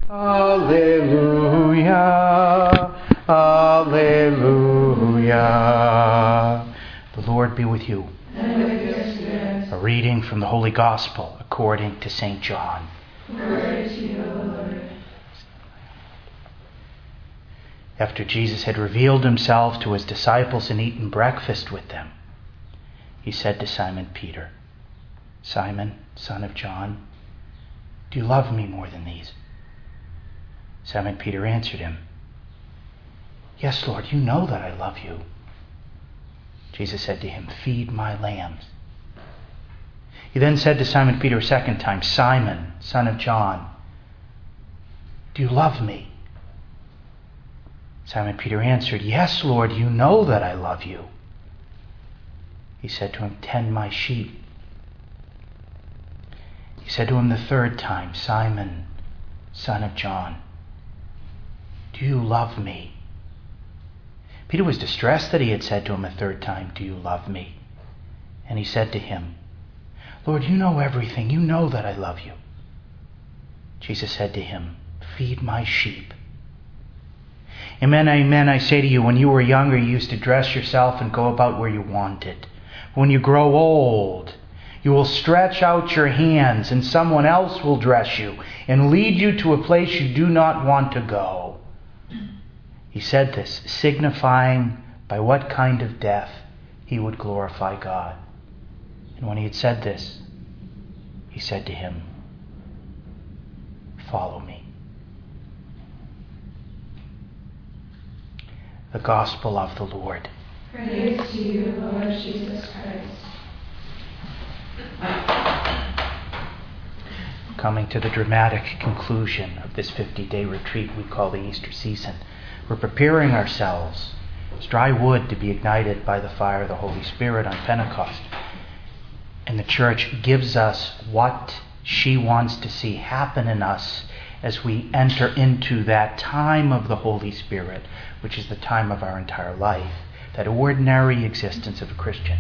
Alleluia, alleluia. The Lord be with you. And with your spirit. A reading from the Holy Gospel according to St. John. Glory to you, O Lord. After Jesus had revealed himself to his disciples and eaten breakfast with them, he said to Simon Peter, "Simon, son of John, do you love me more than these?" Simon Peter answered him, "Yes, Lord, you know that I love you." Jesus said to him, "Feed my lambs." He then said to Simon Peter a second time, "Simon, son of John, do you love me?" Simon Peter answered, "Yes, Lord, you know that I love you." He said to him, "Tend my sheep." He said to him the third time, "Simon, son of John, do you love me?" Peter was distressed that he had said to him a third time, "Do you love me?" And he said to him, "Lord, you know everything. You know that I love you." Jesus said to him, "Feed my sheep. Amen, amen, I say to you, when you were younger, you used to dress yourself and go about where you wanted. When you grow old, you will stretch out your hands and someone else will dress you and lead you to a place you do not want to go." He said this, signifying by what kind of death he would glorify God. And when he had said this, he said to him, "Follow me." The Gospel of the Lord. Praise to you, Lord Jesus Christ. Coming to the dramatic conclusion of this 50-day retreat we call the Easter season, we're preparing ourselves as dry wood to be ignited by the fire of the Holy Spirit on Pentecost. And the Church gives us what she wants to see happen in us as we enter into that time of the Holy Spirit, which is the time of our entire life, that ordinary existence of a Christian.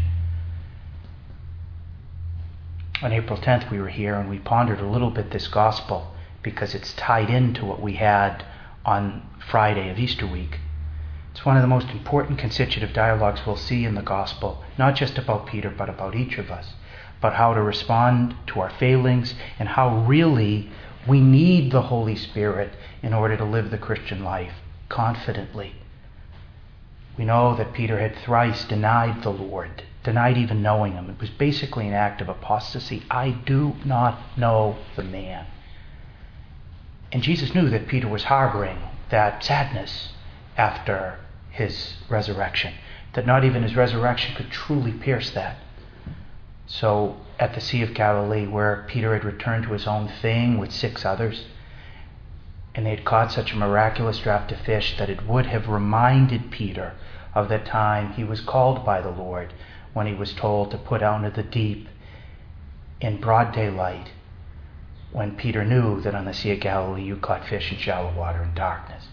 On April 10th we were here and we pondered a little bit this gospel because it's tied into what we had on Friday of Easter week. It's one of the most important constitutive dialogues we'll see in the gospel, not just about Peter but about each of us, about how to respond to our failings and how really we need the Holy Spirit in order to live the Christian life confidently. We know that Peter had thrice denied the Lord, denied even knowing him. It was basically an act of apostasy. "I do not know the man." And Jesus knew that Peter was harboring that sadness after his resurrection, that not even his resurrection could truly pierce that. So at the Sea of Galilee, where Peter had returned to his own thing with 6 others, and they had caught such a miraculous draught of fish that it would have reminded Peter of the time he was called by the Lord when he was told to put out into the deep in broad daylight, when Peter knew that on the Sea of Galilee you caught fish in shallow water in darkness.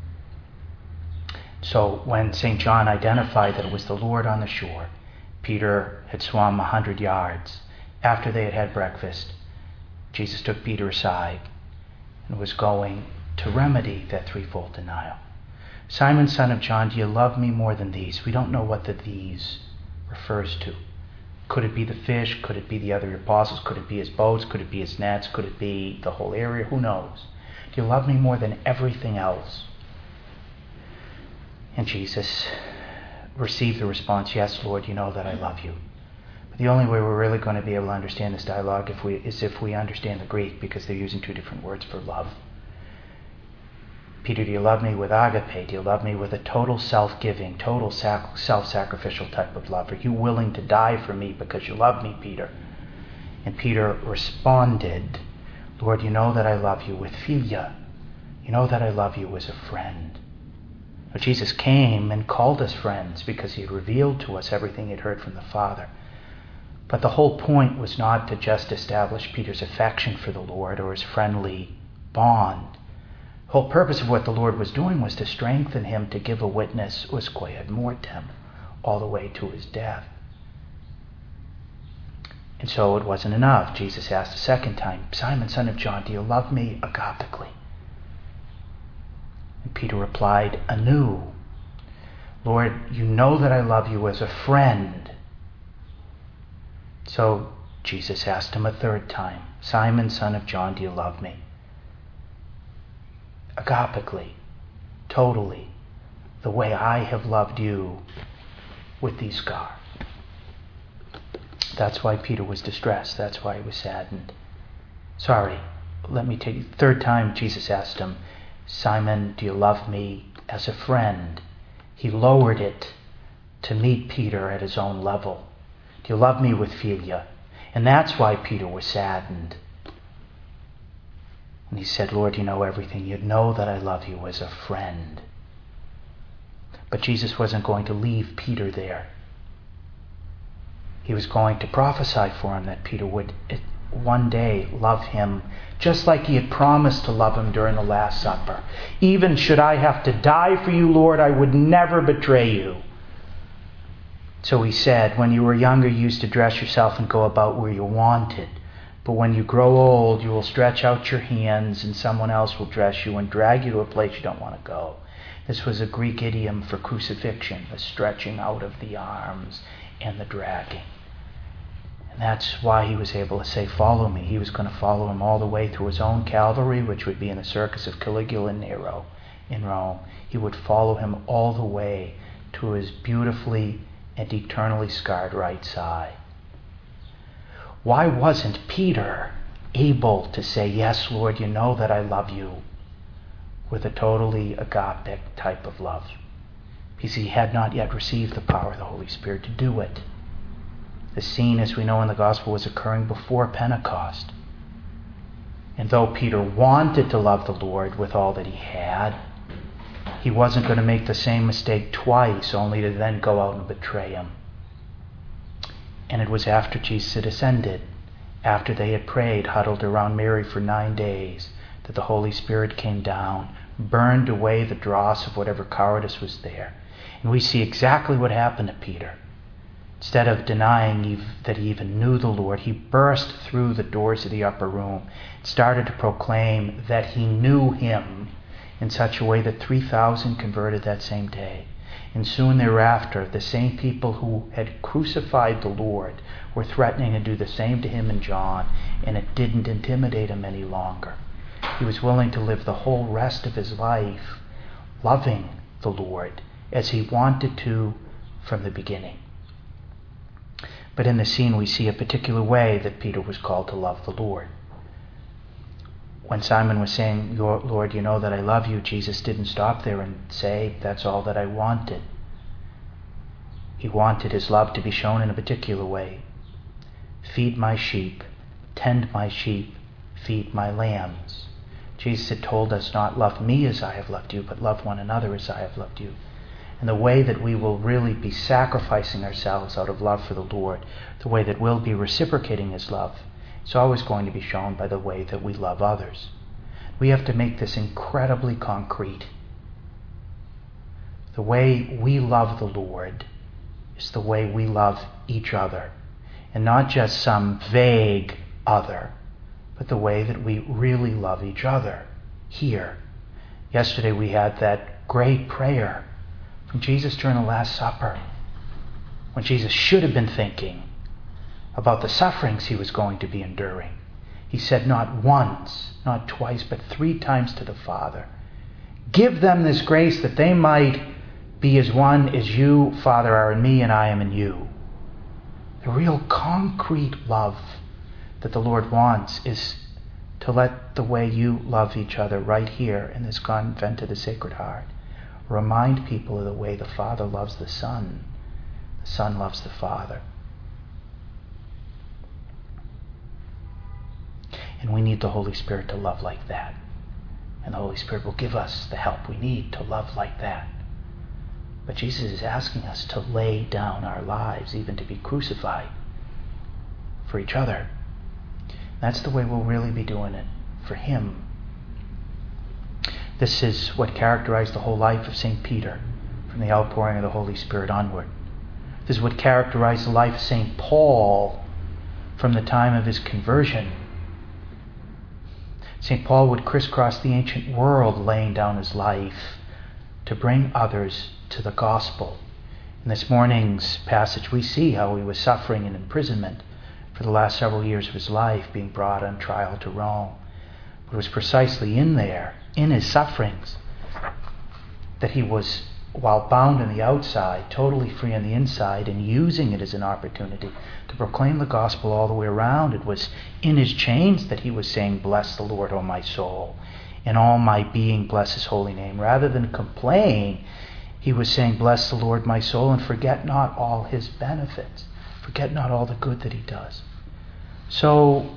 So when St. John identified that it was the Lord on the shore, Peter had swum 100 yards. After they had had breakfast, Jesus took Peter aside and was going to remedy that threefold denial. "Simon, son of John, do you love me more than these?" We don't know what the "these" refers to. Could it be the fish? Could it be the other apostles? Could it be his boats? Could it be his nets? Could it be the whole area? Who knows? Do you love me more than everything else? And Jesus received the response, "Yes, Lord, you know that I love you." But the only way we're really going to be able to understand this dialogue is if we understand the Greek, because they're using 2 different words for love. "Peter, do you love me with agape? Do you love me with a total self-giving, total self-sacrificial type of love? Are you willing to die for me because you love me, Peter?" And Peter responded, "Lord, you know that I love you with philia. You know that I love you as a friend." Now, Jesus came and called us friends because he had revealed to us everything he'd heard from the Father. But the whole point was not to just establish Peter's affection for the Lord or his friendly bond. The whole purpose of what the Lord was doing was to strengthen him to give a witness usque ad mortem, all the way to his death. And so it wasn't enough. Jesus asked a second time, "Simon, son of John, do you love me agapically?" Peter replied anew, Lord, you know that I love you as a friend. So Jesus asked him a third time, Simon, son of John, do you love me? Agapically, totally, the way I have loved you with these scars. That's why Peter was distressed. That's why he was saddened. Sorry, let me take it. Third time Jesus asked him, Simon, do you love me as a friend? He lowered it to meet Peter at his own level. Do you love me with philia? And that's why Peter was saddened. And he said, Lord, you know everything. You know that I love you as a friend. But Jesus wasn't going to leave Peter there. He was going to prophesy for him that Peter would one day love him just like he had promised to love him during the Last Supper. Even should I have to die for you, Lord, I would never betray you. So he said, when you were younger, you used to dress yourself and go about where you wanted. But when you grow old, you will stretch out your hands and someone else will dress you and drag you to a place you don't want to go. This was a Greek idiom for crucifixion, the stretching out of the arms and the dragging. And that's why he was able to say, follow me. He was going to follow him all the way through his own Calvary, which would be in the circus of Caligula and Nero in Rome. He would follow him all the way to his beautifully and eternally scarred right side. Why wasn't Peter able to say, yes, Lord, you know that I love you, with a totally agapic type of love? Because he had not yet received the power of the Holy Spirit to do it. The scene, as we know in the Gospel, was occurring before Pentecost. And though Peter wanted to love the Lord with all that he had, he wasn't going to make the same mistake twice, only to then go out and betray him. And it was after Jesus had ascended, after they had prayed, huddled around Mary for 9 days, that the Holy Spirit came down, burned away the dross of whatever cowardice was there. And we see exactly what happened to Peter. Instead of denying that he even knew the Lord, he burst through the doors of the upper room and started to proclaim that he knew him in such a way that 3,000 converted that same day. And soon thereafter, the same people who had crucified the Lord were threatening to do the same to him and John, and it didn't intimidate him any longer. He was willing to live the whole rest of his life loving the Lord as he wanted to from the beginning. But in the scene we see a particular way that Peter was called to love the Lord. When Simon was saying, Lord, you know that I love you, Jesus didn't stop there and say, that's all that I wanted. He wanted his love to be shown in a particular way. Feed my sheep, tend my sheep, feed my lambs. Jesus had told us not love me as I have loved you, but love one another as I have loved you. And the way that we will really be sacrificing ourselves out of love for the Lord, the way that we'll be reciprocating his love, it's always going to be shown by the way that we love others. We have to make this incredibly concrete. The way we love the Lord is the way we love each other. And not just some vague other, but the way that we really love each other here. Yesterday we had that great prayer from Jesus during the Last Supper, when Jesus should have been thinking about the sufferings he was going to be enduring. He said not once, not twice, but 3 times to the Father, give them this grace that they might be as one as you, Father, are in me and I am in you. The real concrete love that the Lord wants is to let the way you love each other right here in this convent of the Sacred Heart remind people of the way the Father loves the Son loves the Father. And we need the Holy Spirit to love like that. And the Holy Spirit will give us the help we need to love like that. But Jesus is asking us to lay down our lives, even to be crucified for each other. That's the way we'll really be doing it for him. This is what characterized the whole life of St. Peter from the outpouring of the Holy Spirit onward. This is what characterized the life of St. Paul from the time of his conversion. St. Paul would crisscross the ancient world laying down his life to bring others to the gospel. In this morning's passage, we see how he was suffering in imprisonment for the last several years of his life, being brought on trial to Rome. But it was precisely in his sufferings, that he was, while bound on the outside, totally free on the inside, and using it as an opportunity to proclaim the gospel all the way around. It was in his chains that he was saying, "Bless the Lord, O my soul. In all my being, bless his holy name." Rather than complain, he was saying, "Bless the Lord, my soul, and forget not all his benefits. Forget not all the good that he does." So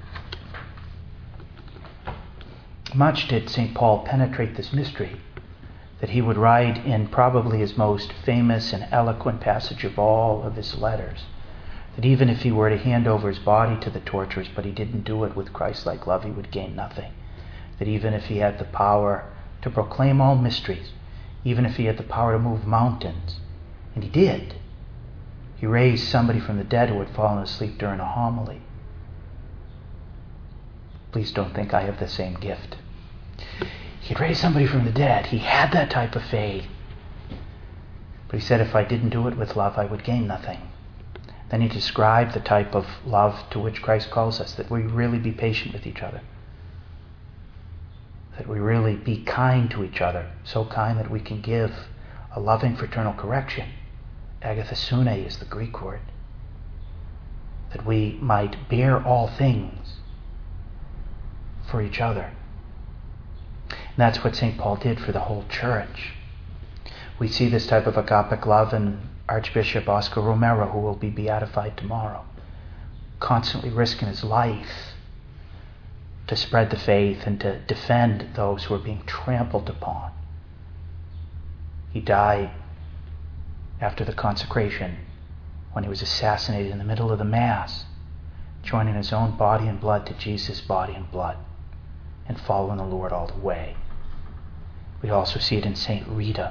much did St. Paul penetrate this mystery that he would write in probably his most famous and eloquent passage of all of his letters, that even if he were to hand over his body to the torturers, but he didn't do it with Christ-like love, he would gain nothing. That even if he had the power to proclaim all mysteries, even if he had the power to move mountains, and he did, he raised somebody from the dead who had fallen asleep during a homily. Please don't think I have the same gift. He'd raise somebody from the dead. He had that type of faith. But he said, if I didn't do it with love, I would gain nothing. Then he described the type of love to which Christ calls us, that we really be patient with each other, that we really be kind to each other, so kind that we can give a loving fraternal correction. Agathosune is the Greek word. That we might bear all things for each other. And that's what St. Paul did for the whole church. We see this type of agapic love in Archbishop Oscar Romero, who will be beatified tomorrow, constantly risking his life to spread the faith and to defend those who are being trampled upon. He died after the consecration when he was assassinated in the middle of the Mass, joining his own body and blood to Jesus' body and blood and following the Lord all the way. We also see it in St. Rita.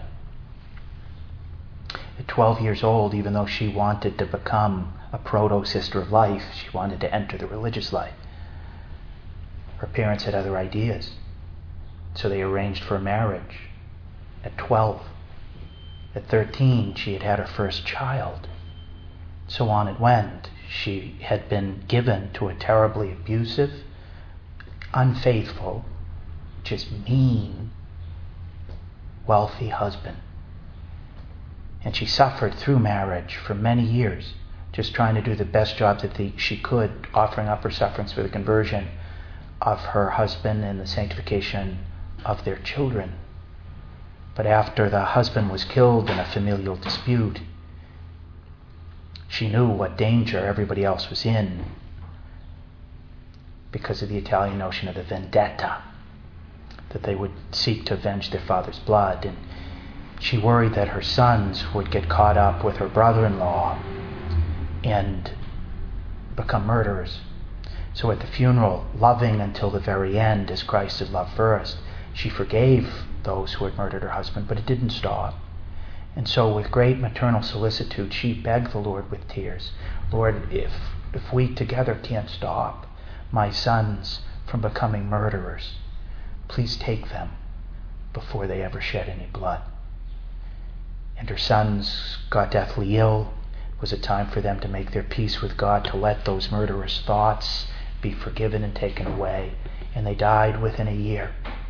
At 12 years old, even though she wanted to become a proto-sister of life, she wanted to enter the religious life, her parents had other ideas. So they arranged for a marriage at 12. At 13, she had had her first child. So on it went. She had been given to a terribly abusive, unfaithful, just mean, wealthy husband. And she suffered through marriage for many years, just trying to do the best job that she could, offering up her sufferings for the conversion of her husband and the sanctification of their children. But after the husband was killed in a familial dispute, she knew what danger everybody else was in because of the Italian notion of the vendetta, that they would seek to avenge their father's blood. And she worried that her sons would get caught up with her brother-in-law and become murderers. So at the funeral, loving until the very end as Christ had loved first, she forgave those who had murdered her husband, but it didn't stop. And so with great maternal solicitude, she begged the Lord with tears, "Lord, if we together can't stop my sons from becoming murderers, please take them before they ever shed any blood." And her sons got deathly ill. It was a time for them to make their peace with God, to let those murderous thoughts be forgiven and taken away. And they died within a year.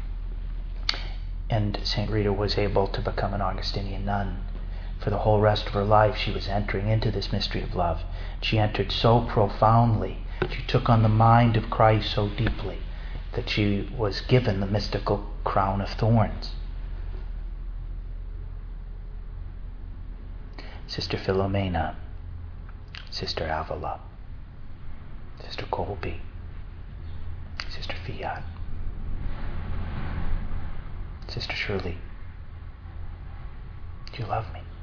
And St. Rita was able to become an Augustinian nun. For the whole rest of her life, she was entering into this mystery of love. She entered so profoundly, she took on the mind of Christ so deeply, that she was given the mystical crown of thorns. Sister Philomena, Sister Avila, Sister Colby, Sister Fiat, Sister Shirley, do you love me?